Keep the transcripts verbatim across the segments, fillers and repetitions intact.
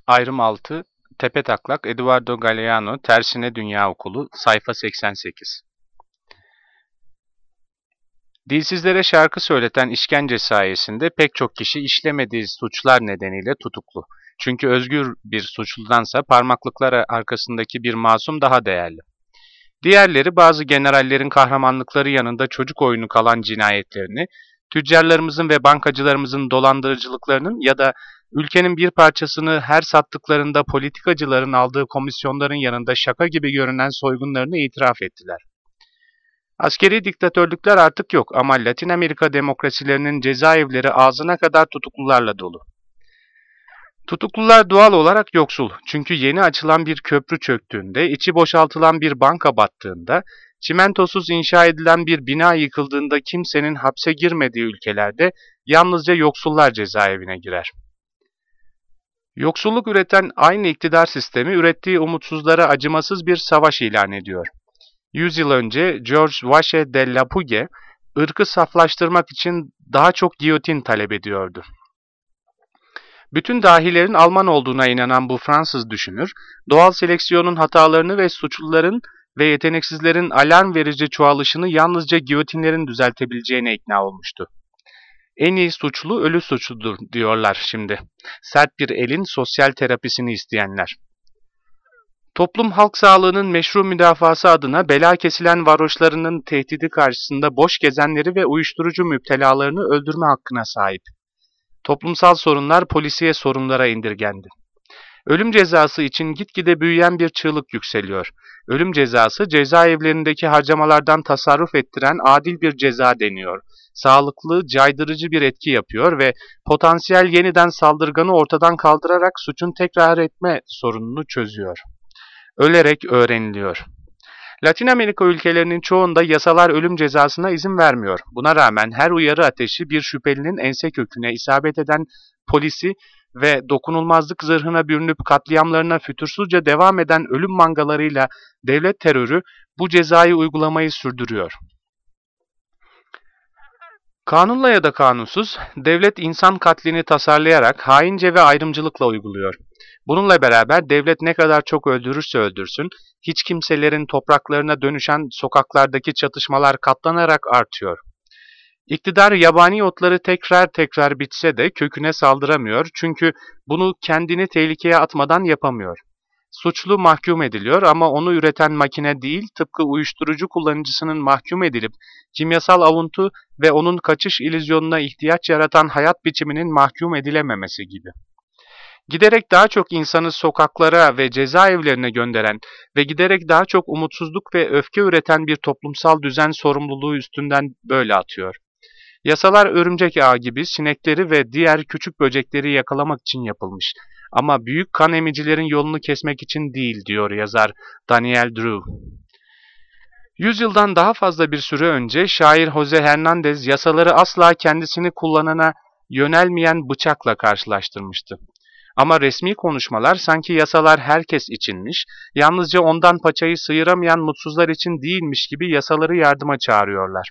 Ayrım altı, Tepetaklak, Eduardo Galeano, Tersine Dünya Okulu, sayfa seksen sekiz. Dilsizlere şarkı söyleten işkence sayesinde pek çok kişi işlemediği suçlar nedeniyle tutuklu. Çünkü özgür bir suçludansa parmaklıklar arkasındaki bir masum daha değerli. Diğerleri bazı generallerin kahramanlıkları yanında çocuk oyunu kalan cinayetlerini, tüccarlarımızın ve bankacılarımızın dolandırıcılıklarının ya da ülkenin bir parçasını her sattıklarında politikacıların aldığı komisyonların yanında şaka gibi görünen soygunlarını itiraf ettiler. Askeri diktatörlükler artık yok ama Latin Amerika demokrasilerinin cezaevleri ağzına kadar tutuklularla dolu. Tutuklular doğal olarak yoksul çünkü yeni açılan bir köprü çöktüğünde, içi boşaltılan bir banka battığında, çimentosuz inşa edilen bir bina yıkıldığında kimsenin hapse girmediği ülkelerde yalnızca yoksullar cezaevine girer. Yoksulluk üreten aynı iktidar sistemi ürettiği umutsuzlara acımasız bir savaş ilan ediyor. Yüz yıl önce George Vache de Lapugue, ırkı saflaştırmak için daha çok giyotin talep ediyordu. Bütün dahilerin Alman olduğuna inanan bu Fransız düşünür, doğal seleksiyonun hatalarını ve suçluların ve yeteneksizlerin alarm verici çoğalışını yalnızca giyotinlerin düzeltebileceğine ikna olmuştu. En iyi suçlu ölü suçludur diyorlar şimdi. Sert bir elin sosyal terapisini isteyenler. Toplum halk sağlığının meşru müdafası adına bela kesilen varoşlarının tehdidi karşısında boş gezenleri ve uyuşturucu müptelalarını öldürme hakkına sahip. Toplumsal sorunlar polisiye sorunlara indirgendi. Ölüm cezası için gitgide büyüyen bir çığlık yükseliyor. Ölüm cezası cezaevlerindeki harcamalardan tasarruf ettiren adil bir ceza deniyor. Sağlıklı, caydırıcı bir etki yapıyor ve potansiyel yeniden saldırganı ortadan kaldırarak suçun tekrar etme sorununu çözüyor. Ölerek öğreniliyor. Latin Amerika ülkelerinin çoğunda yasalar ölüm cezasına izin vermiyor. Buna rağmen her uyarı ateşi bir şüphelinin ense köküne isabet eden polisi ve dokunulmazlık zırhına bürünüp katliamlarına fütursuzca devam eden ölüm mangalarıyla devlet terörü bu cezayı uygulamayı sürdürüyor. Kanunla ya da kanunsuz, devlet insan katlini tasarlayarak haince ve ayrımcılıkla uyguluyor. Bununla beraber devlet ne kadar çok öldürürse öldürsün, hiç kimselerin topraklarına dönüşen sokaklardaki çatışmalar katlanarak artıyor. İktidar yabani otları tekrar tekrar bitse de köküne saldıramıyor çünkü bunu kendini tehlikeye atmadan yapamıyor. Suçlu mahkum ediliyor ama onu üreten makine değil, tıpkı uyuşturucu kullanıcısının mahkum edilip kimyasal avuntu ve onun kaçış illüzyonuna ihtiyaç yaratan hayat biçiminin mahkum edilememesi gibi. Giderek daha çok insanı sokaklara ve cezaevlerine gönderen ve giderek daha çok umutsuzluk ve öfke üreten bir toplumsal düzen sorumluluğu üstünden böyle atıyor. Yasalar örümcek ağı gibi sinekleri ve diğer küçük böcekleri yakalamak için yapılmış. Ama büyük kan emicilerin yolunu kesmek için değil diyor yazar Daniel Drew. Yüzyıldan daha fazla bir süre önce şair Jose Hernandez yasaları asla kendisini kullanana yönelmeyen bıçakla karşılaştırmıştı. Ama resmi konuşmalar sanki yasalar herkes içinmiş, yalnızca ondan paçayı sıyıramayan mutsuzlar için değilmiş gibi yasaları yardıma çağırıyorlar.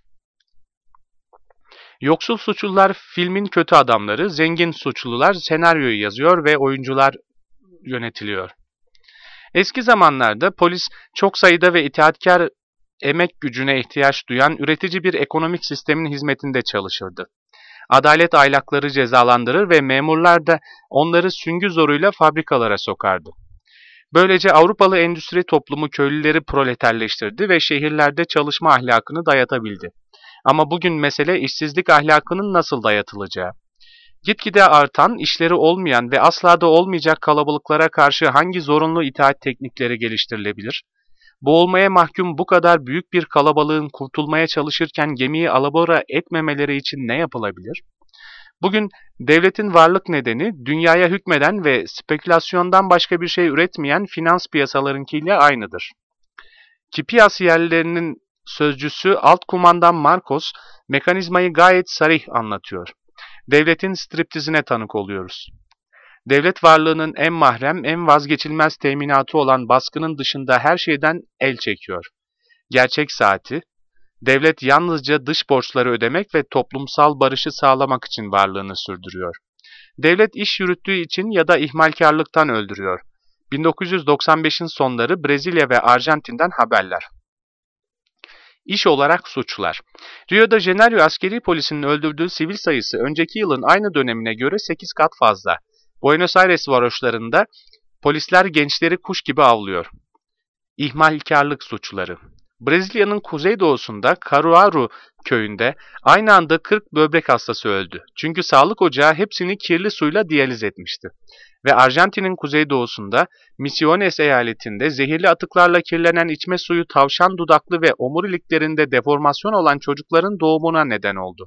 Yoksul suçlular filmin kötü adamları, zengin suçlular senaryoyu yazıyor ve oyuncular yönetiliyor. Eski zamanlarda polis çok sayıda ve itaatkar emek gücüne ihtiyaç duyan üretici bir ekonomik sistemin hizmetinde çalışırdı. Adalet aylakları cezalandırır ve memurlar da onları süngü zoruyla fabrikalara sokardı. Böylece Avrupalı endüstri toplumu köylüleri proleterleştirdi ve şehirlerde çalışma ahlakını dayatabildi. Ama bugün mesele işsizlik ahlakının nasıl dayatılacağı. Gitgide artan, işleri olmayan ve asla da olmayacak kalabalıklara karşı hangi zorunlu itaat teknikleri geliştirilebilir? Boğulmaya mahkum bu kadar büyük bir kalabalığın kurtulmaya çalışırken gemiyi alabora etmemeleri için ne yapılabilir? Bugün devletin varlık nedeni dünyaya hükmeden ve spekülasyondan başka bir şey üretmeyen finans piyasalarınkiyle aynıdır. Kipias yerlilerinin sözcüsü alt kumandan Marcos mekanizmayı gayet sarih anlatıyor. Devletin striptizine tanık oluyoruz. Devlet varlığının en mahrem, en vazgeçilmez teminatı olan baskının dışında her şeyden el çekiyor. Gerçek saati, devlet yalnızca dış borçları ödemek ve toplumsal barışı sağlamak için varlığını sürdürüyor. Devlet iş yürüttüğü için ya da ihmalkarlıktan öldürüyor. bin dokuz yüz doksan beşin sonları Brezilya ve Arjantin'den haberler. İş olarak suçlar. Rio de Janeiro askeri polisinin öldürdüğü sivil sayısı önceki yılın aynı dönemine göre sekiz kat fazla. Buenos Aires varoşlarında polisler gençleri kuş gibi avlıyor. İhmalkarlık suçları. Brezilya'nın kuzeydoğusunda Caruaru köyünde aynı anda kırk böbrek hastası öldü. Çünkü sağlık ocağı hepsini kirli suyla diyaliz etmişti. Ve Arjantin'in kuzeydoğusunda Misiones eyaletinde zehirli atıklarla kirlenen içme suyu tavşan dudaklı ve omuriliklerinde deformasyon olan çocukların doğumuna neden oldu.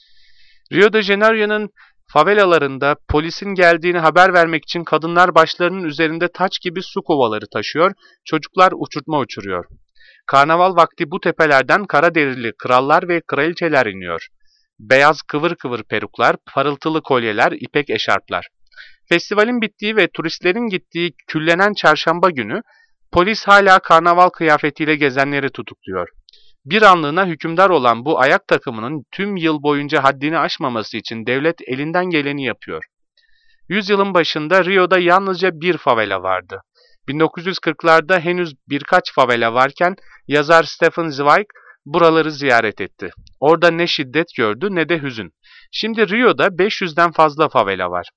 Rio de Janeiro'nun favelalarında polisin geldiğini haber vermek için kadınlar başlarının üzerinde taç gibi su kovaları taşıyor, çocuklar uçurtma uçuruyor. Karnaval vakti bu tepelerden kara derili krallar ve kraliçeler iniyor. Beyaz kıvır kıvır peruklar, parıltılı kolyeler, ipek eşarplar. Festivalin bittiği ve turistlerin gittiği küllenen çarşamba günü polis hala karnaval kıyafetiyle gezenleri tutukluyor. Bir anlığına hükümdar olan bu ayak takımının tüm yıl boyunca haddini aşmaması için devlet elinden geleni yapıyor. Yüzyılın başında Rio'da yalnızca bir favela vardı. bin dokuz yüz kırklarda henüz birkaç favela varken yazar Stefan Zweig buraları ziyaret etti. Orada ne şiddet gördü ne de hüzün. Şimdi Rio'da beş yüzden fazla favela var.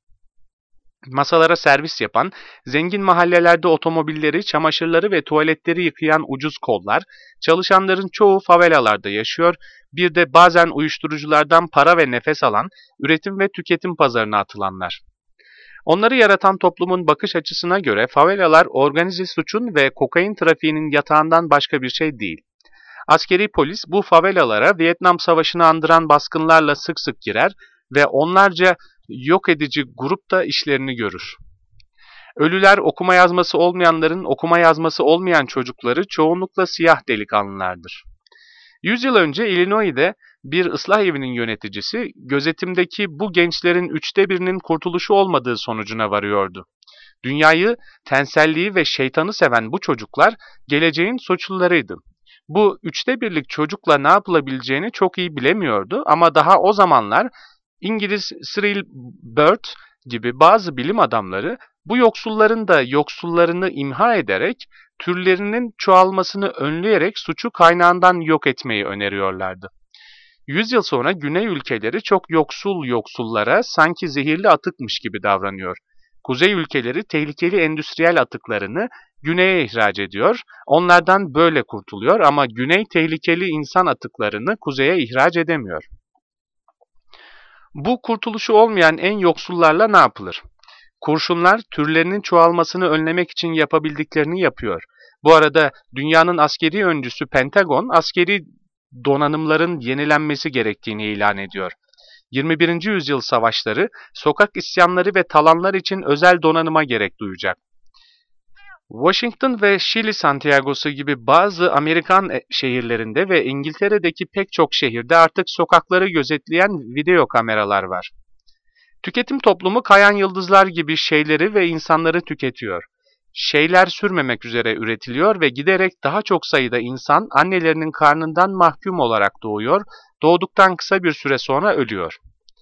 Masalara servis yapan, zengin mahallelerde otomobilleri, çamaşırları ve tuvaletleri yıkayan ucuz kollar, çalışanların çoğu favelalarda yaşıyor, bir de bazen uyuşturuculardan para ve nefes alan, üretim ve tüketim pazarına atılanlar. Onları yaratan toplumun bakış açısına göre favelalar organize suçun ve kokain trafiğinin yatağından başka bir şey değil. Askeri polis bu favelalara Vietnam Savaşı'nı andıran baskınlarla sık sık girer ve onlarca yok edici grup da işlerini görür. Ölüler okuma yazması olmayanların okuma yazması olmayan çocukları çoğunlukla siyah delikanlılardır. Yüz yıl önce Illinois'de bir ıslah evinin yöneticisi gözetimdeki bu gençlerin üçte birinin kurtuluşu olmadığı sonucuna varıyordu. Dünyayı, tenselliği ve şeytanı seven bu çocuklar geleceğin suçlularıydı. Bu üçte birlik çocukla ne yapılabileceğini çok iyi bilemiyordu ama daha o zamanlar İngiliz Cyril Bird gibi bazı bilim adamları bu yoksulların da yoksullarını imha ederek türlerinin çoğalmasını önleyerek suçu kaynağından yok etmeyi öneriyorlardı. Yüz yıl sonra Güney ülkeleri çok yoksul yoksullara sanki zehirli atıkmış gibi davranıyor. Kuzey ülkeleri tehlikeli endüstriyel atıklarını Güney'e ihraç ediyor, onlardan böyle kurtuluyor ama Güney tehlikeli insan atıklarını Kuzey'e ihraç edemiyor. Bu kurtuluşu olmayan en yoksullarla ne yapılır? Kurşunlar türlerinin çoğalmasını önlemek için yapabildiklerini yapıyor. Bu arada dünyanın askeri öncüsü Pentagon, askeri donanımların yenilenmesi gerektiğini ilan ediyor. yirmi birinci yüzyıl savaşları, sokak isyanları ve talanlar için özel donanıma gerek duyacak. Washington ve Şili Santiago'su gibi bazı Amerikan şehirlerinde ve İngiltere'deki pek çok şehirde artık sokakları gözetleyen video kameralar var. Tüketim toplumu kayan yıldızlar gibi şeyleri ve insanları tüketiyor. Şeyler sürmemek üzere üretiliyor ve giderek daha çok sayıda insan annelerinin karnından mahkum olarak doğuyor, doğduktan kısa bir süre sonra ölüyor.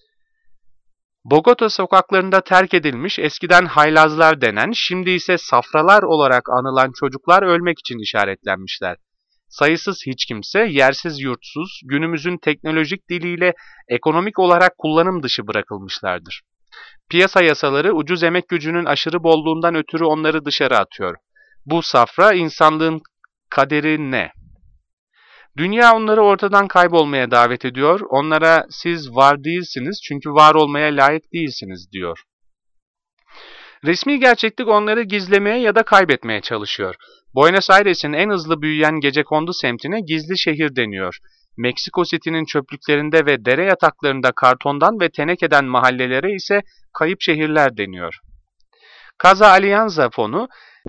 Bogota sokaklarında terk edilmiş eskiden haylazlar denen, şimdi ise safralar olarak anılan çocuklar ölmek için işaretlenmişler. Sayısız hiç kimse, yersiz yurtsuz, günümüzün teknolojik diliyle ekonomik olarak kullanım dışı bırakılmışlardır. Piyasa yasaları ucuz emek gücünün aşırı bolluğundan ötürü onları dışarı atıyor. Bu safra insanlığın kaderi ne? Dünya onları ortadan kaybolmaya davet ediyor, onlara siz var değilsiniz çünkü var olmaya layık değilsiniz diyor. Resmi gerçeklik onları gizlemeye ya da kaybetmeye çalışıyor. Buenos Aires'in en hızlı büyüyen gecekondu semtine gizli şehir deniyor. Meksiko City'nin çöplüklerinde ve dere yataklarında kartondan ve tenekeden mahallelere ise kayıp şehirler deniyor. Casa Alianza Fonu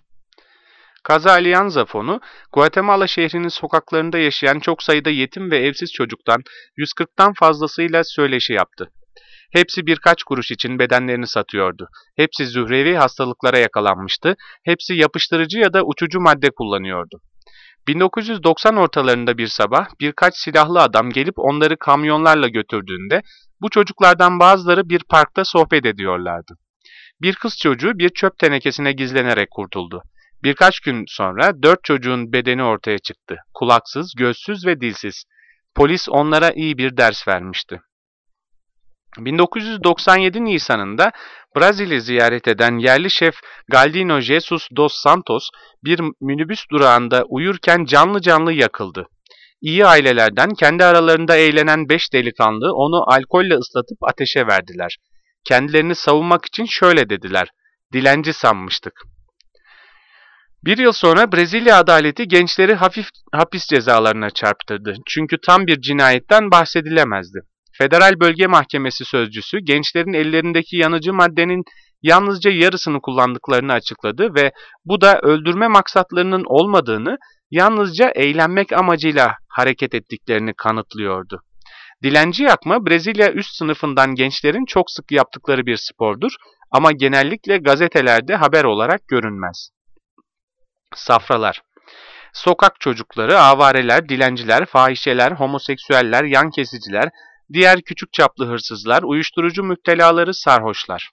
Casa Alianza Fonu, Guatemala şehrinin sokaklarında yaşayan çok sayıda yetim ve evsiz çocuktan yüz kırktan fazlasıyla söyleşi yaptı. Hepsi birkaç kuruş için bedenlerini satıyordu. Hepsi zührevi hastalıklara yakalanmıştı. Hepsi yapıştırıcı ya da uçucu madde kullanıyordu. bin dokuz yüz doksan ortalarında bir sabah birkaç silahlı adam gelip onları kamyonlarla götürdüğünde Bu çocuklardan bazıları bir parkta sohbet ediyorlardı. Bir kız çocuğu bir çöp tenekesine gizlenerek kurtuldu. Birkaç gün sonra dört çocuğun bedeni ortaya çıktı. Kulaksız, gözsüz ve dilsiz. Polis onlara iyi bir ders vermişti. bin dokuz yüz doksan yedi Nisan'ında Brezilya ziyaret eden yerli şef Galdino Jesus dos Santos bir minibüs durağında uyurken canlı canlı yakıldı. İyi ailelerden kendi aralarında eğlenen beş delikanlı onu alkolle ıslatıp ateşe verdiler. Kendilerini savunmak için şöyle dediler: "Dilenci sanmıştık." Bir yıl sonra Brezilya adaleti gençleri hafif hapis cezalarına çarptırdı. Çünkü tam bir cinayetten bahsedilemezdi. Federal Bölge Mahkemesi sözcüsü gençlerin ellerindeki yanıcı maddenin yalnızca yarısını kullandıklarını açıkladı ve bu da öldürme maksatlarının olmadığını, yalnızca eğlenmek amacıyla hareket ettiklerini kanıtlıyordu. Dilenci yakma Brezilya üst sınıfından gençlerin çok sık yaptıkları bir spordur ama genellikle gazetelerde haber olarak görünmez. Safralar. Sokak çocukları, avareler, dilenciler, fahişeler, homoseksüeller, yan kesiciler, diğer küçük çaplı hırsızlar, uyuşturucu müptelaları, sarhoşlar.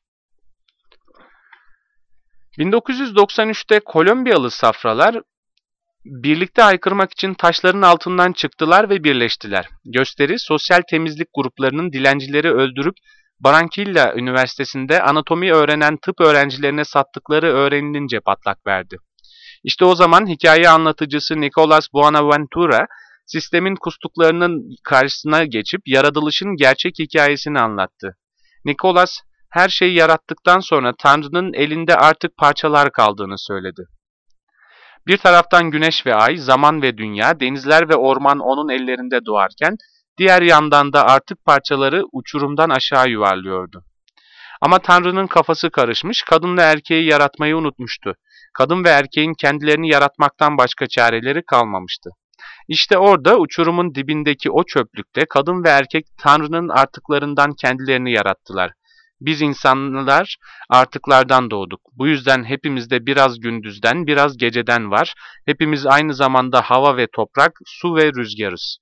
bin dokuz yüz doksan üçte Kolombiyalı safralar birlikte haykırmak için taşların altından çıktılar ve birleştiler. Gösteri, sosyal temizlik gruplarının dilencileri öldürüp Barranquilla Üniversitesi'nde anatomi öğrenen tıp öğrencilerine sattıkları öğrenilince patlak verdi. İşte o zaman hikaye anlatıcısı Nicolas Buenaventura, sistemin kustuklarının karşısına geçip yaratılışın gerçek hikayesini anlattı. Nicolas, her şeyi yarattıktan sonra Tanrı'nın elinde artık parçalar kaldığını söyledi. Bir taraftan güneş ve ay, zaman ve dünya, denizler ve orman onun ellerinde doğarken, diğer yandan da artık parçaları uçurumdan aşağı yuvarlıyordu. Ama Tanrı'nın kafası karışmış, kadınla erkeği yaratmayı unutmuştu. Kadın ve erkeğin kendilerini yaratmaktan başka çareleri kalmamıştı. İşte orada uçurumun dibindeki o çöplükte kadın ve erkek Tanrı'nın artıklarından kendilerini yarattılar. Biz insanlar artıklardan doğduk. Bu yüzden hepimizde biraz gündüzden, biraz geceden var. Hepimiz aynı zamanda hava ve toprak, su ve rüzgarız.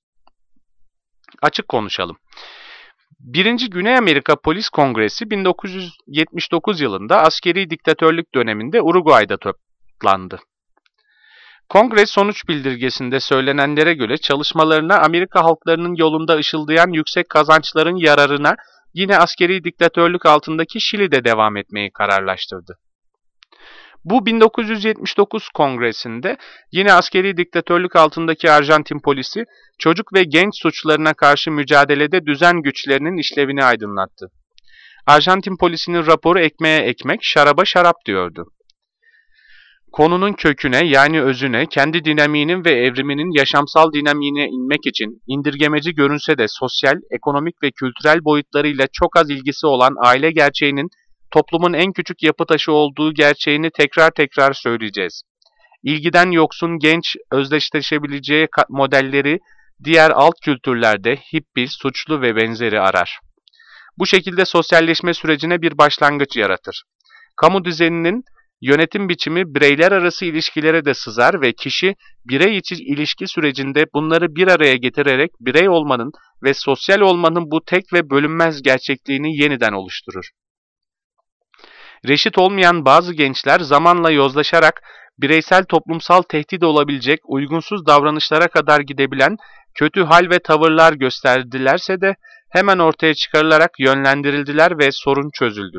Açık konuşalım. Birinci Güney Amerika Polis Kongresi bin dokuz yüz yetmiş dokuz yılında askeri diktatörlük döneminde Uruguay'da toplandı. Kongre sonuç bildirgesinde söylenenlere göre çalışmalarına Amerika halklarının yolunda ışıldayan yüksek kazançların yararına yine askeri diktatörlük altındaki Şili'de devam etmeyi kararlaştırdı. Bu bin dokuz yüz yetmiş dokuz Kongresi'nde yine askeri diktatörlük altındaki Arjantin polisi çocuk ve genç suçlarına karşı mücadelede düzen güçlerinin işlevini aydınlattı. Arjantin polisinin raporu ekmeğe ekmek, şaraba şarap diyordu. Konunun köküne yani özüne, kendi dinamiğinin ve evriminin yaşamsal dinamiğine inmek için indirgemeci görünse de sosyal, ekonomik ve kültürel boyutlarıyla çok az ilgisi olan aile gerçeğinin toplumun en küçük yapı taşı olduğu gerçeğini tekrar tekrar söyleyeceğiz. İlgiden yoksun genç özdeşleşebileceği modelleri diğer alt kültürlerde hippie, suçlu ve benzeri arar. Bu şekilde sosyalleşme sürecine bir başlangıç yaratır. Kamu düzeninin yönetim biçimi bireyler arası ilişkilere de sızar ve kişi birey içi ilişki sürecinde bunları bir araya getirerek birey olmanın ve sosyal olmanın bu tek ve bölünmez gerçekliğini yeniden oluşturur. Reşit olmayan bazı gençler zamanla yozlaşarak bireysel toplumsal tehdit olabilecek uygunsuz davranışlara kadar gidebilen kötü hal ve tavırlar gösterdilerse de hemen ortaya çıkarılarak yönlendirildiler ve sorun çözüldü.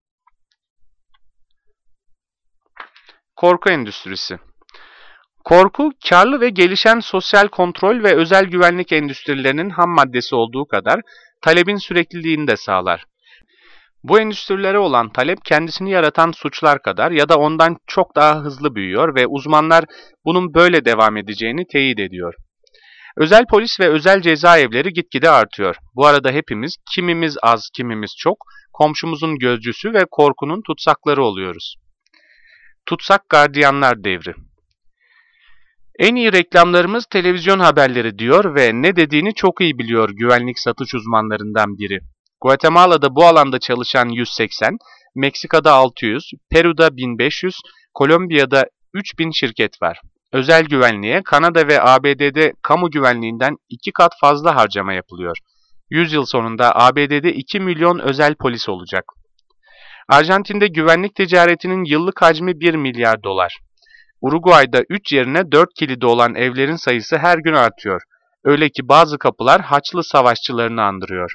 Korku endüstrisi. Korku, karlı ve gelişen sosyal kontrol ve özel güvenlik endüstrilerinin ham maddesi olduğu kadar talebin sürekliliğini de sağlar. Bu endüstrilere olan talep kendisini yaratan suçlar kadar ya da ondan çok daha hızlı büyüyor ve uzmanlar bunun böyle devam edeceğini teyit ediyor. Özel polis ve özel cezaevleri gitgide artıyor. Bu arada hepimiz, kimimiz az, kimimiz çok, komşumuzun gözcüsü ve korkunun tutsakları oluyoruz. Tutsak gardiyanlar devri. En iyi reklamlarımız televizyon haberleri diyor ve ne dediğini çok iyi biliyor güvenlik satış uzmanlarından biri. Guatemala'da bu alanda çalışan yüz seksen, Meksika'da altı yüz, Peru'da bin beş yüz, Kolombiya'da üç bin şirket var. Özel güvenliğe Kanada ve A B D'de kamu güvenliğinden iki kat fazla harcama yapılıyor. yüz yıl sonunda A B D'de iki milyon özel polis olacak. Arjantin'de güvenlik ticaretinin yıllık hacmi bir milyar dolar. Uruguay'da üç yerine dört kilidi olan evlerin sayısı her gün artıyor. Öyle ki bazı kapılar Haçlı savaşçılarını andırıyor.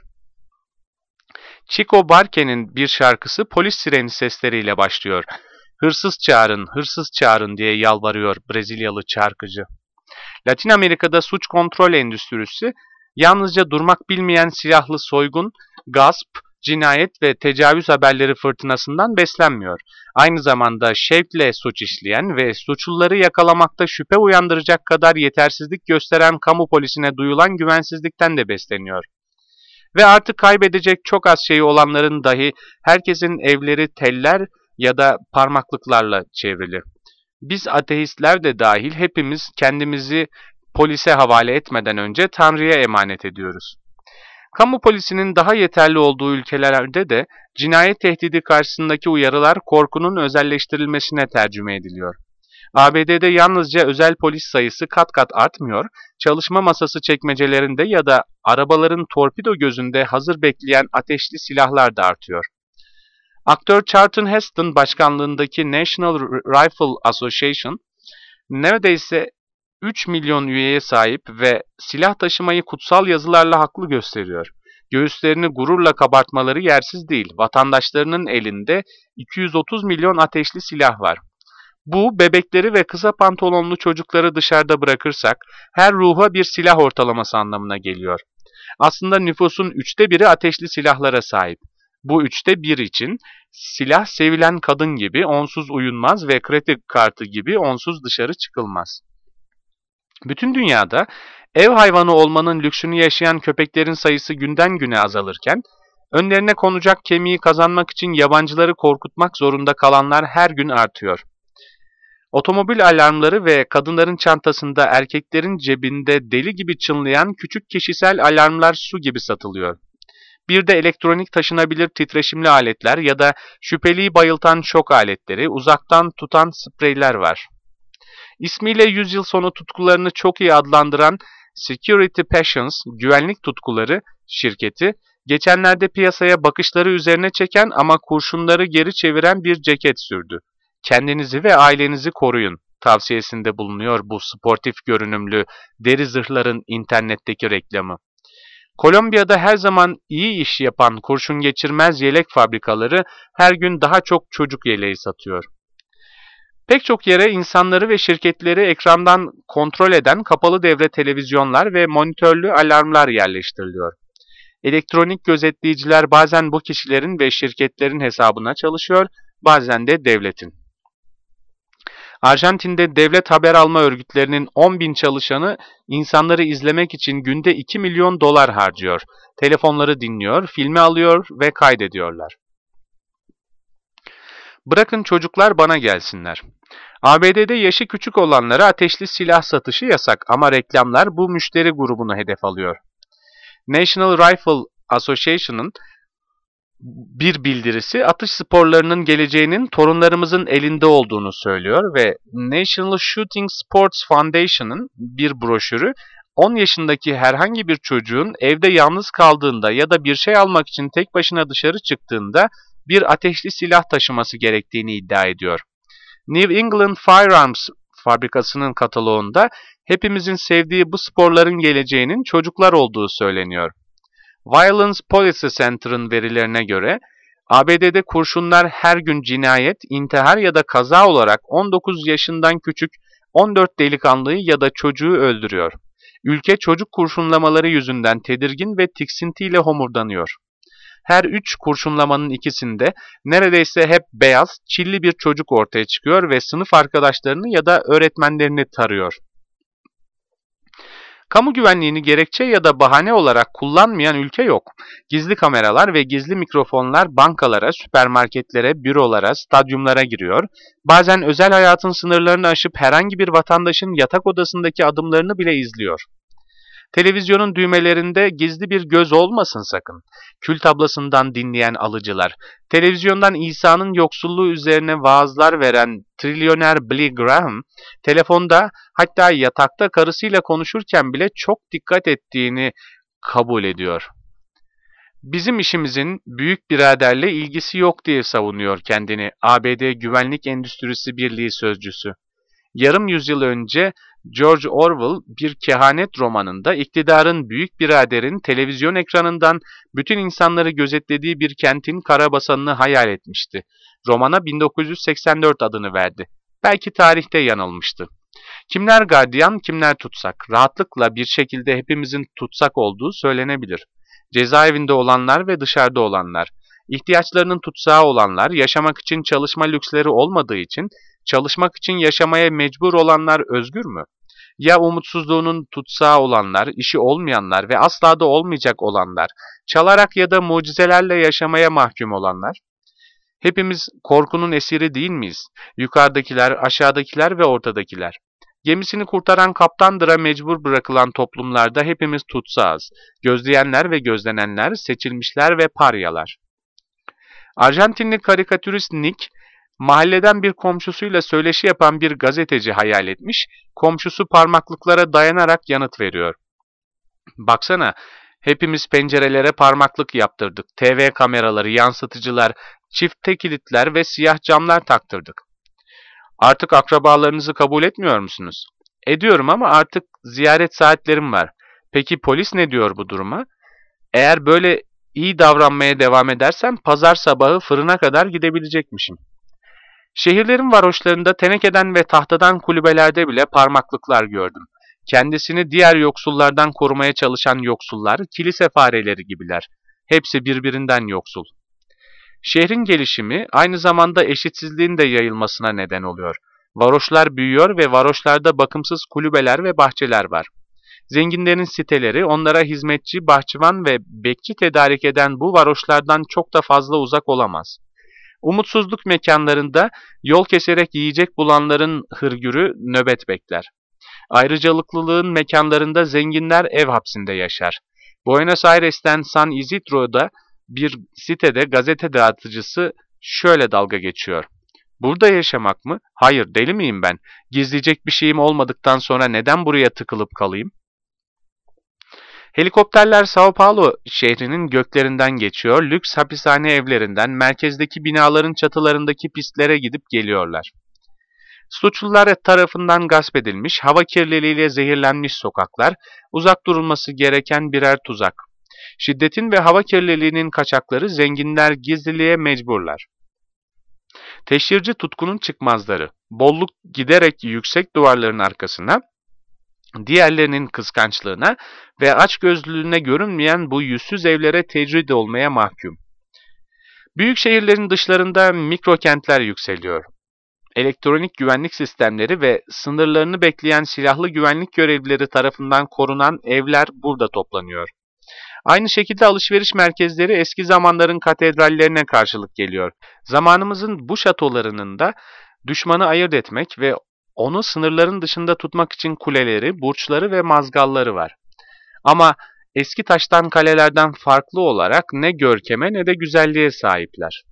Chico Buarque'nin bir şarkısı polis sireni sesleriyle başlıyor. Hırsız çağırın, hırsız çağırın diye yalvarıyor Brezilyalı şarkıcı. Latin Amerika'da suç kontrol endüstrisi yalnızca durmak bilmeyen silahlı soygun, gasp, cinayet ve tecavüz haberleri fırtınasından beslenmiyor. Aynı zamanda şevkle suç işleyen ve suçluları yakalamakta şüphe uyandıracak kadar yetersizlik gösteren kamu polisine duyulan güvensizlikten de besleniyor. Ve artık kaybedecek çok az şeyi olanların dahi herkesin evleri teller ya da parmaklıklarla çevrili. Biz ateistler de dahil hepimiz kendimizi polise havale etmeden önce Tanrı'ya emanet ediyoruz. Kamu polisinin daha yeterli olduğu ülkelerde de cinayet tehdidi karşısındaki uyarılar korkunun özelleştirilmesine tercüme ediliyor. A B D'de yalnızca özel polis sayısı kat kat artmıyor, çalışma masası çekmecelerinde ya da arabaların torpido gözünde hazır bekleyen ateşli silahlar da artıyor. Aktör Charlton Heston başkanlığındaki National Rifle Association, neredeyse üç milyon üyeye sahip ve silah taşımayı kutsal yazılarla haklı gösteriyor. Göğüslerini gururla kabartmaları yersiz değil, vatandaşlarının elinde iki yüz otuz milyon ateşli silah var. Bu, bebekleri ve kısa pantolonlu çocukları dışarıda bırakırsak, her ruha bir silah ortalaması anlamına geliyor. Aslında nüfusun üçte biri ateşli silahlara sahip. Bu üçte bir için silah sevilen kadın gibi onsuz uyunmaz ve kredi kartı gibi onsuz dışarı çıkılmaz. Bütün dünyada ev hayvanı olmanın lüksünü yaşayan köpeklerin sayısı günden güne azalırken, önlerine konacak kemiği kazanmak için yabancıları korkutmak zorunda kalanlar her gün artıyor. Otomobil alarmları ve kadınların çantasında erkeklerin cebinde deli gibi çınlayan küçük kişisel alarmlar su gibi satılıyor. Bir de elektronik taşınabilir titreşimli aletler ya da şüpheliyi bayıltan şok aletleri, uzaktan tutan spreyler var. İsmiyle yüzyıl sonu tutkularını çok iyi adlandıran Security Passions, güvenlik tutkuları şirketi, geçenlerde piyasaya bakışları üzerine çeken ama kurşunları geri çeviren bir ceket sürdü. Kendinizi ve ailenizi koruyun tavsiyesinde bulunuyor bu sportif görünümlü deri zırhların internetteki reklamı. Kolombiya'da her zaman iyi iş yapan kurşun geçirmez yelek fabrikaları her gün daha çok çocuk yeleği satıyor. Pek çok yere insanları ve şirketleri ekrandan kontrol eden kapalı devre televizyonlar ve monitörlü alarmlar yerleştiriliyor. Elektronik gözetleyiciler bazen bu kişilerin ve şirketlerin hesabına çalışıyor, bazen de devletin. Arjantin'de devlet haber alma örgütlerinin on bin çalışanı insanları izlemek için günde iki milyon dolar harcıyor. Telefonları dinliyor, filmi alıyor ve kaydediyorlar. Bırakın çocuklar bana gelsinler. A B D'de yaşı küçük olanlara ateşli silah satışı yasak ama reklamlar bu müşteri grubunu hedef alıyor. National Rifle Association'ın bir bildirisi atış sporlarının geleceğinin torunlarımızın elinde olduğunu söylüyor ve National Shooting Sports Foundation'ın bir broşürü on yaşındaki herhangi bir çocuğun evde yalnız kaldığında ya da bir şey almak için tek başına dışarı çıktığında bir ateşli silah taşıması gerektiğini iddia ediyor. New England Firearms fabrikasının kataloğunda hepimizin sevdiği bu sporların geleceğinin çocuklar olduğu söyleniyor. Violence Policy Center'ın verilerine göre A B D'de kurşunlar her gün cinayet, intihar ya da kaza olarak on dokuz yaşından küçük on dört delikanlıyı ya da çocuğu öldürüyor. Ülke çocuk kurşunlamaları yüzünden tedirgin ve tiksintiyle homurdanıyor. Her üç kurşunlamanın ikisinde neredeyse hep beyaz, çilli bir çocuk ortaya çıkıyor ve sınıf arkadaşlarını ya da öğretmenlerini tarıyor. Kamu güvenliğini gerekçe ya da bahane olarak kullanmayan ülke yok. Gizli kameralar ve gizli mikrofonlar bankalara, süpermarketlere, bürolara, stadyumlara giriyor. Bazen özel hayatın sınırlarını aşıp herhangi bir vatandaşın yatak odasındaki adımlarını bile izliyor. Televizyonun düğmelerinde gizli bir göz olmasın sakın. Kül tablasından dinleyen alıcılar, televizyondan İsa'nın yoksulluğu üzerine vaazlar veren trilyoner Billy Graham, telefonda hatta yatakta karısıyla konuşurken bile çok dikkat ettiğini kabul ediyor. Bizim işimizin büyük biraderle ilgisi yok diye savunuyor kendini A B D Güvenlik Endüstrisi Birliği sözcüsü. Yarım yüzyıl önce George Orwell bir kehanet romanında iktidarın büyük biraderin televizyon ekranından bütün insanları gözetlediği bir kentin karabasanını hayal etmişti. Romana bin dokuz yüz seksen dört adını verdi. Belki tarihte yanılmıştı. Kimler gardiyan, kimler tutsak? Rahatlıkla bir şekilde hepimizin tutsak olduğu söylenebilir. Cezaevinde olanlar ve dışarıda olanlar, ihtiyaçlarının tutsağı olanlar, yaşamak için çalışma lüksleri olmadığı için çalışmak için yaşamaya mecbur olanlar özgür mü? Ya umutsuzluğunun tutsağı olanlar, işi olmayanlar ve asla da olmayacak olanlar, çalarak ya da mucizelerle yaşamaya mahkum olanlar? Hepimiz korkunun esiri değil miyiz? Yukarıdakiler, aşağıdakiler ve ortadakiler. Gemisini kurtaran kaptandıra mecbur bırakılan toplumlarda hepimiz tutsağız. Gözleyenler ve gözlenenler, seçilmişler ve paryalar. Arjantinli karikatürist Nick, mahalleden bir komşusuyla söyleşi yapan bir gazeteci hayal etmiş, komşusu parmaklıklara dayanarak yanıt veriyor. Baksana, hepimiz pencerelere parmaklık yaptırdık, T V kameraları, yansıtıcılar, çifte kilitler ve siyah camlar taktırdık. Artık akrabalarınızı kabul etmiyor musunuz? Ediyorum ama artık ziyaret saatlerim var. Peki polis ne diyor bu duruma? Eğer böyle iyi davranmaya devam edersem pazar sabahı fırına kadar gidebilecekmişim. Şehirlerin varoşlarında tenekeden ve tahtadan kulübelerde bile parmaklıklar gördüm. Kendisini diğer yoksullardan korumaya çalışan yoksullar, kilise fareleri gibiler. Hepsi birbirinden yoksul. Şehrin gelişimi aynı zamanda eşitsizliğin de yayılmasına neden oluyor. Varoşlar büyüyor ve varoşlarda bakımsız kulübeler ve bahçeler var. Zenginlerin siteleri onlara hizmetçi, bahçıvan ve bekçi tedarik eden bu varoşlardan çok da fazla uzak olamaz. Umutsuzluk mekanlarında yol keserek yiyecek bulanların hırgürü nöbet bekler. Ayrıcalıklılığın mekanlarında zenginler ev hapsinde yaşar. Buenos Aires'ten San Isidro'da bir sitede gazete dağıtıcısı şöyle dalga geçiyor. Burada yaşamak mı? Hayır, deli miyim ben? Gizleyecek bir şeyim olmadıktan sonra neden buraya tıkılıp kalayım? Helikopterler Sao Paulo şehrinin göklerinden geçiyor, lüks hapishane evlerinden merkezdeki binaların çatılarındaki pistlere gidip geliyorlar. Suçlular tarafından gasp edilmiş, hava kirliliğiyle zehirlenmiş sokaklar, uzak durulması gereken birer tuzak. Şiddetin ve hava kirliliğinin kaçakları zenginler gizliliğe mecburlar. Teşhirci tutkunun çıkmazları, bolluk giderek yüksek duvarların arkasına, diğerlerinin kıskançlığına ve açgözlülüğüne görünmeyen bu yüzsüz evlere tecrid olmaya mahkum. Büyük şehirlerin dışlarında mikrokentler yükseliyor. Elektronik güvenlik sistemleri ve sınırlarını bekleyen silahlı güvenlik görevlileri tarafından korunan evler burada toplanıyor. Aynı şekilde alışveriş merkezleri eski zamanların katedrallerine karşılık geliyor. Zamanımızın bu şatolarının da düşmanı ayırt etmek ve onu sınırların dışında tutmak için kuleleri, burçları ve mazgalları var. Ama eski taştan kalelerden farklı olarak ne görkeme ne de güzelliğe sahipler.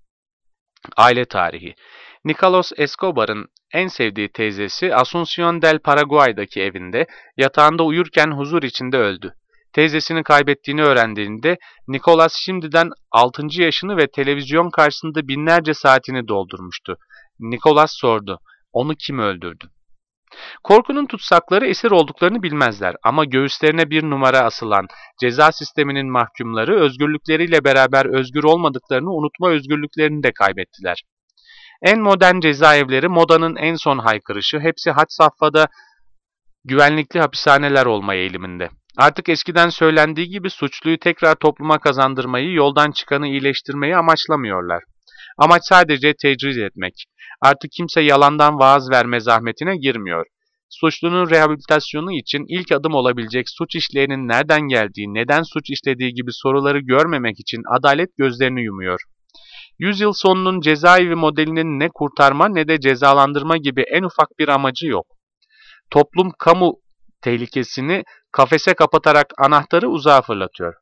Aile tarihi. Nicolas Escobar'ın en sevdiği teyzesi Asunción del Paraguay'daki evinde yatağında uyurken huzur içinde öldü. Teyzesini kaybettiğini öğrendiğinde Nicolas şimdiden altıncı yaşını ve televizyon karşısında binlerce saatini doldurmuştu. Nicolas sordu, onu kim öldürdü? Korkunun tutsakları esir olduklarını bilmezler ama göğüslerine bir numara asılan ceza sisteminin mahkumları özgürlükleriyle beraber özgür olmadıklarını unutma özgürlüklerini de kaybettiler. En modern cezaevleri modanın en son haykırışı, hepsi had safhada güvenlikli hapishaneler olma eğiliminde. Artık eskiden söylendiği gibi suçluyu tekrar topluma kazandırmayı, yoldan çıkanı iyileştirmeyi amaçlamıyorlar. Amaç sadece tecrid etmek. Artık kimse yalandan vaaz verme zahmetine girmiyor. Suçlunun rehabilitasyonu için ilk adım olabilecek suç işleyenin nereden geldiği, neden suç işlediği gibi soruları görmemek için adalet gözlerini yumuyor. Yüzyıl sonunun cezaevi modelinin ne kurtarma ne de cezalandırma gibi en ufak bir amacı yok. Toplum kamu tehlikesini kafese kapatarak anahtarı uzağa fırlatıyor.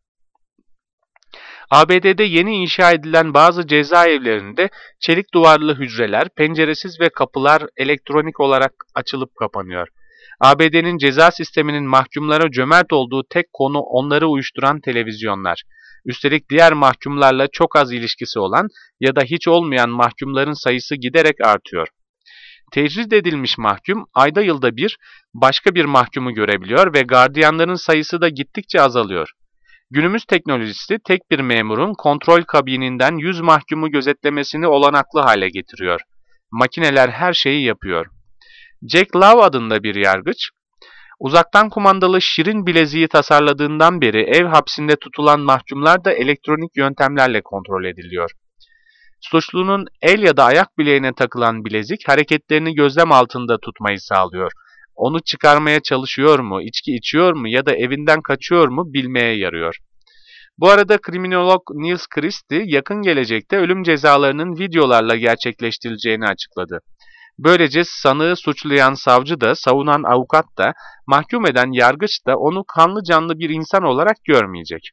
A B D'de yeni inşa edilen bazı cezaevlerinde çelik duvarlı hücreler, penceresiz ve kapılar elektronik olarak açılıp kapanıyor. A B D'nin ceza sisteminin mahkumlara cömert olduğu tek konu onları uyuşturan televizyonlar. Üstelik diğer mahkumlarla çok az ilişkisi olan ya da hiç olmayan mahkumların sayısı giderek artıyor. Tecrid edilmiş mahkum ayda yılda bir başka bir mahkumu görebiliyor ve gardiyanların sayısı da gittikçe azalıyor. Günümüz teknolojisi tek bir memurun kontrol kabininden yüz mahkumu gözetlemesini olanaklı hale getiriyor. Makineler her şeyi yapıyor. Jack Love adında bir yargıç, uzaktan kumandalı şirin bileziği tasarladığından beri ev hapsinde tutulan mahkumlar da elektronik yöntemlerle kontrol ediliyor. Suçlunun el ya da ayak bileğine takılan bilezik hareketlerini gözlem altında tutmayı sağlıyor. Onu çıkarmaya çalışıyor mu, içki içiyor mu ya da evinden kaçıyor mu bilmeye yarıyor. Bu arada kriminolog Niels Christie yakın gelecekte ölüm cezalarının videolarla gerçekleştirileceğini açıkladı. Böylece sanığı suçlayan savcı da, savunan avukat da, mahkum eden yargıç da onu kanlı canlı bir insan olarak görmeyecek.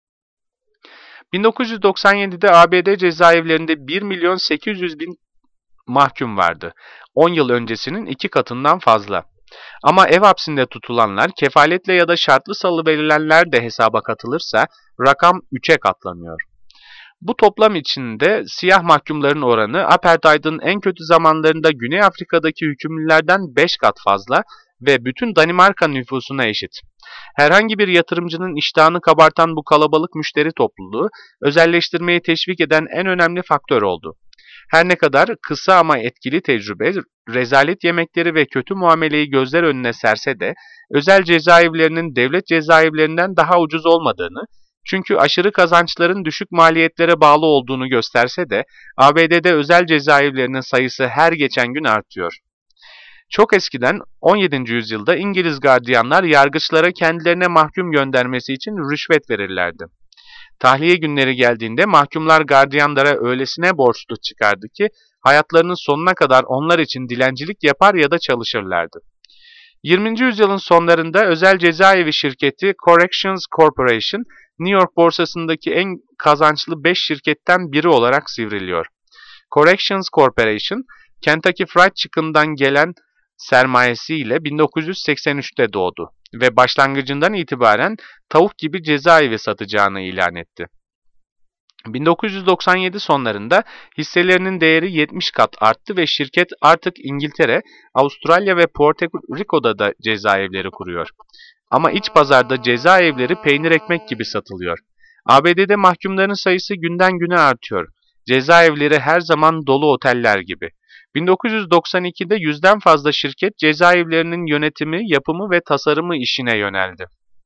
bin dokuz yüz doksan yedi'de A B D cezaevlerinde bir milyon sekiz yüz bin mahkum vardı. on yıl öncesinin iki katından fazla. Ama ev hapsinde tutulanlar, kefaletle ya da şartlı salıverilenler de hesaba katılırsa rakam üçe katlanıyor. Bu toplam içinde siyah mahkumların oranı apartheid'in en kötü zamanlarında Güney Afrika'daki hükümlülerden beş kat fazla ve bütün Danimarka nüfusuna eşit. Herhangi bir yatırımcının iştahını kabartan bu kalabalık müşteri topluluğu, özelleştirmeyi teşvik eden en önemli faktör oldu. Her ne kadar kısa ama etkili tecrübe, rezalet yemekleri ve kötü muameleyi gözler önüne serse de, özel cezaevlerinin devlet cezaevlerinden daha ucuz olmadığını, çünkü aşırı kazançların düşük maliyetlere bağlı olduğunu gösterse de, A B D'de özel cezaevlerinin sayısı her geçen gün artıyor. Çok eskiden on yedinci yüzyılda İngiliz gardiyanlar yargıçlara kendilerine mahkum göndermesi için rüşvet verirlerdi. Tahliye günleri geldiğinde mahkumlar gardiyanlara öylesine borçlu çıkardı ki hayatlarının sonuna kadar onlar için dilencilik yapar ya da çalışırlardı. yirminci yüzyılın sonlarında özel cezaevi şirketi Corrections Corporation, New York borsasındaki en kazançlı beş şirketten biri olarak sivriliyor. Corrections Corporation, Kentucky Fried Chicken'dan gelen sermayesiyle bin dokuz yüz seksen üç'te doğdu ve başlangıcından itibaren tavuk gibi cezaevi satacağını ilan etti. bin dokuz yüz doksan yedi sonlarında hisselerinin değeri yetmiş kat arttı ve şirket artık İngiltere, Avustralya ve Porto Rico'da da cezaevleri kuruyor. Ama iç pazarda cezaevleri peynir ekmek gibi satılıyor. A B D'de mahkumların sayısı günden güne artıyor. Cezaevleri her zaman dolu oteller gibi. bin dokuz yüz doksan iki'de yüzden fazla şirket cezaevlerinin yönetimi, yapımı ve tasarımı işine yöneldi.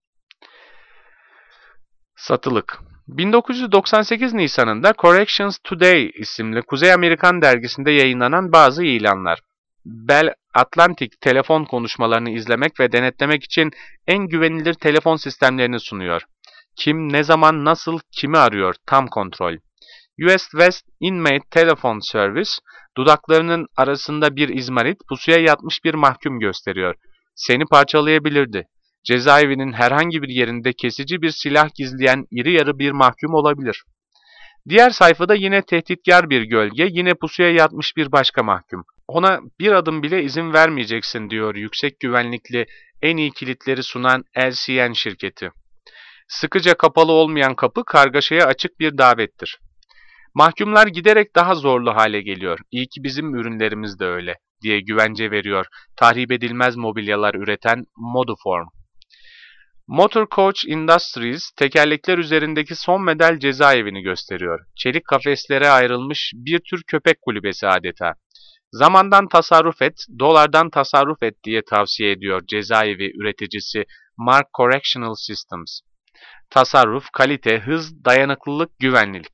Satılık. bin dokuz yüz doksan sekiz Nisan'ında Corrections Today isimli Kuzey Amerikan dergisinde yayınlanan bazı ilanlar. Bell Atlantic telefon konuşmalarını izlemek ve denetlemek için en güvenilir telefon sistemlerini sunuyor. Kim, ne zaman, nasıl, kimi arıyor? Tam kontrol. U S West Inmate Telephone Service, dudaklarının arasında bir izmarit, pusuya yatmış bir mahkum gösteriyor. Seni parçalayabilirdi. Cezaevinin herhangi bir yerinde kesici bir silah gizleyen iri yarı bir mahkum olabilir. Diğer sayfada yine tehditkar bir gölge, yine pusuya yatmış bir başka mahkum. Ona bir adım bile izin vermeyeceksin diyor yüksek güvenlikli en iyi kilitleri sunan L C N şirketi. Sıkıca kapalı olmayan kapı kargaşaya açık bir davettir. Mahkumlar giderek daha zorlu hale geliyor. İyi ki bizim ürünlerimiz de öyle diye güvence veriyor tahrip edilmez mobilyalar üreten Moduform. Motor Coach Industries, tekerlekler üzerindeki son model cezaevini gösteriyor. Çelik kafeslere ayrılmış bir tür köpek kulübesi adeta. Zamandan tasarruf et, dolardan tasarruf et diye tavsiye ediyor cezaevi üreticisi Mark Correctional Systems. Tasarruf, kalite, hız, dayanıklılık, güvenlilik.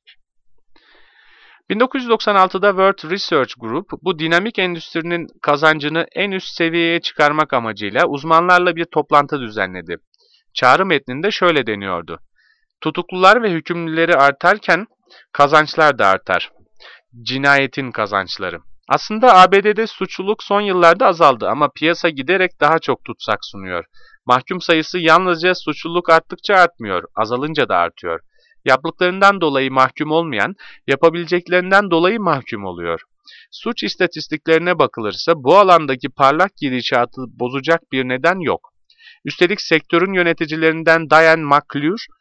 bin dokuz yüz doksan altı'da World Research Group, bu dinamik endüstrinin kazancını en üst seviyeye çıkarmak amacıyla uzmanlarla bir toplantı düzenledi. Çağrı metninde şöyle deniyordu: tutuklular ve hükümlüleri artarken kazançlar da artar. Cinayetin kazançları. Aslında A B D'de suçluluk son yıllarda azaldı ama piyasa giderek daha çok tutsak sunuyor. Mahkum sayısı yalnızca suçluluk arttıkça artmıyor, azalınca da artıyor. Yaptıklarından dolayı mahkum olmayan, yapabileceklerinden dolayı mahkum oluyor. Suç istatistiklerine bakılırsa bu alandaki parlak gidişatı bozacak bir neden yok. Üstelik sektörün yöneticilerinden Diane McClure,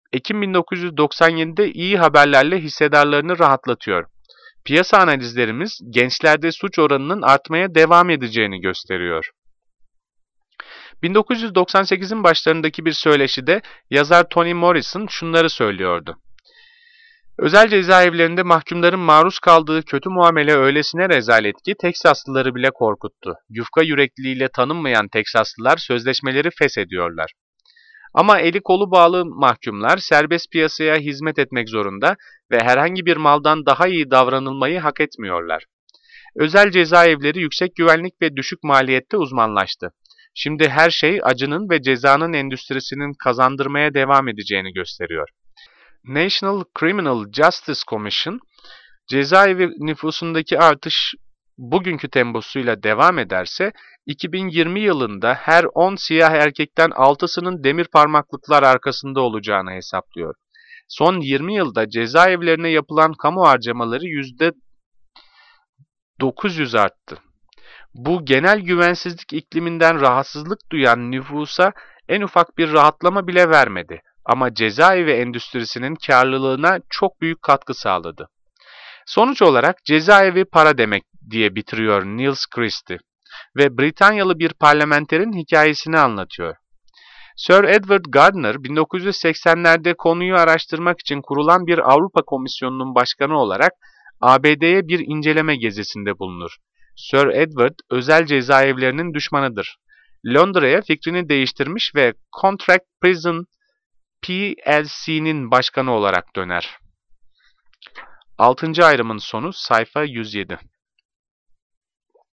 Ekim bin dokuz yüz doksan yedi'de iyi haberlerle hissedarlarını rahatlatıyor. Piyasa analizlerimiz gençlerde suç oranının artmaya devam edeceğini gösteriyor. bin dokuz yüz doksan sekiz'in başlarındaki bir söyleşide yazar Toni Morrison şunları söylüyordu. Özel cezaevlerinde mahkumların maruz kaldığı kötü muamele öylesine rezalet ki Teksaslıları bile korkuttu. Yufka yürekliliğiyle tanınmayan Teksaslılar sözleşmeleri feshediyorlar. Ama eli kolu bağlı mahkumlar serbest piyasaya hizmet etmek zorunda ve herhangi bir maldan daha iyi davranılmayı hak etmiyorlar. Özel cezaevleri yüksek güvenlik ve düşük maliyette uzmanlaştı. Şimdi her şey acının ve cezanın endüstrisinin kazandırmaya devam edeceğini gösteriyor. National Criminal Justice Commission, cezaevi nüfusundaki artış bugünkü temposuyla devam ederse, iki bin yirmi yılında her on siyah erkekten altısının demir parmaklıklar arkasında olacağını hesaplıyor. Son yirmi yılda cezaevlerine yapılan kamu harcamaları yüzde dokuz yüz arttı. Bu genel güvensizlik ikliminden rahatsızlık duyan nüfusa en ufak bir rahatlama bile vermedi. Ama cezaevi endüstrisinin karlılığına çok büyük katkı sağladı. Sonuç olarak cezaevi para demek diye bitiriyor Niels Christie ve Britanyalı bir parlamenterin hikayesini anlatıyor. Sir Edward Gardner bin dokuz yüz seksen'lerde konuyu araştırmak için kurulan bir Avrupa Komisyonu'nun başkanı olarak A B D'ye bir inceleme gezisinde bulunur. Sir Edward özel cezaevlerinin düşmanıdır. Londra'ya fikrini değiştirmiş ve Contract Prison P L C'nin başkanı olarak döner. altıncı ayrımın sonu sayfa yüz yedi.